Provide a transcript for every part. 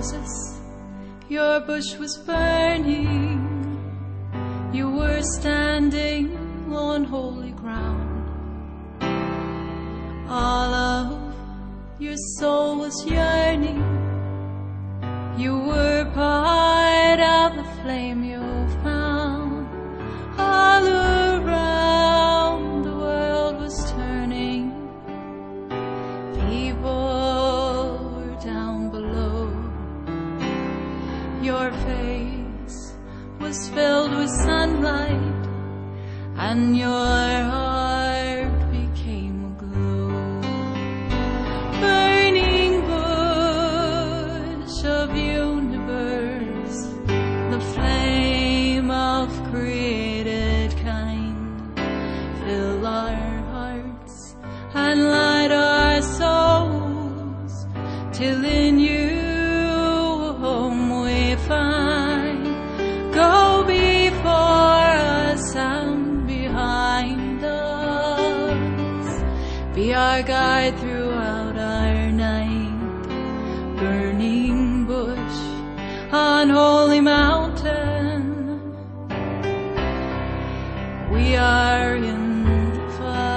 Moses, your bush was burning. You were standing on holy ground. All of your soul was yearning. You were part of the flame you found. All around the world was turning. People were down below. Your face was filled with sunlight, and your heart became aglow. Burning bush of universe, the flame of created kind, fill our hearts and light our souls, till in you a home we find. Go before us and behind us, be our guide throughout our night. Burning bush on holy mountain, we are in the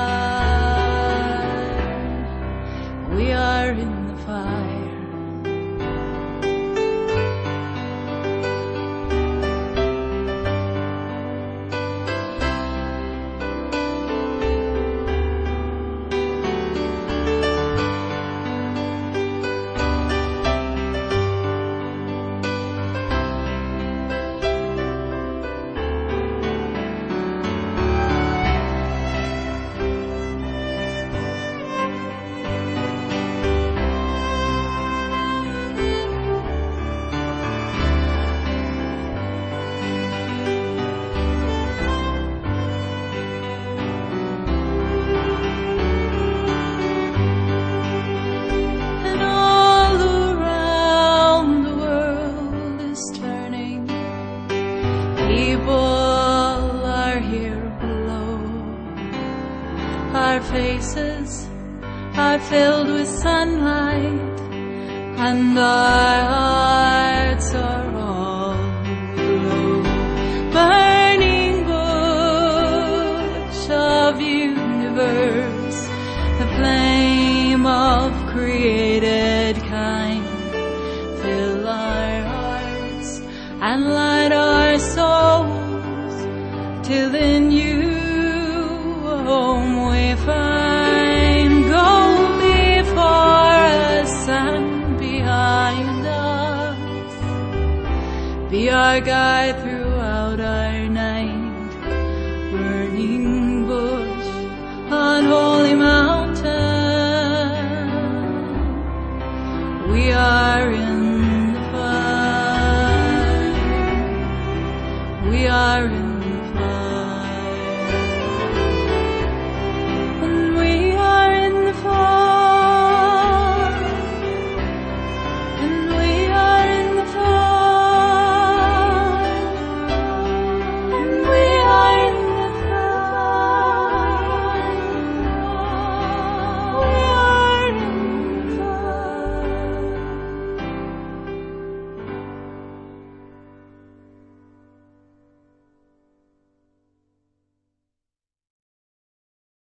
fire. We are in the fire. People are here below. Our faces are filled with sunlight, and our hearts are all aglow. Burning bush of universe, the flame of created kind, fill our hearts and light our souls, till in you a home we find. Go before us and behind us, be our guide throughout our night. Burning bush on holy mountain, we are in the fire. We are in